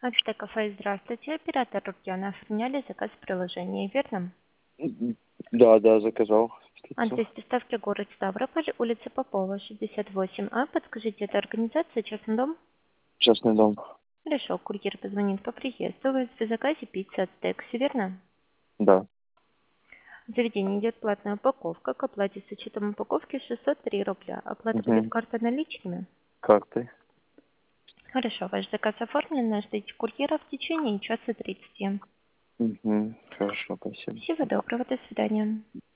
Кафе, здравствуйте. Оператор Рукьяна. Оформляли заказ в приложении, верно? Да, да, заказал пиццу. Адрес доставки город Ставрополь, улица Попова, 68А. Подскажите, это организация «Частный дом»? Частный дом. Хорошо, курьер позвонит по приезду. У вас в заказе пицца от Текси, верно? Да. В заведении идет платная упаковка. К оплате с учетом упаковки 603 рубля. Оплата будет Угу. картой наличными? Картой. Хорошо, ваш заказ оформлен. Ждите курьера в течение часа 30. Угу. Хорошо, спасибо. Всего доброго, до свидания.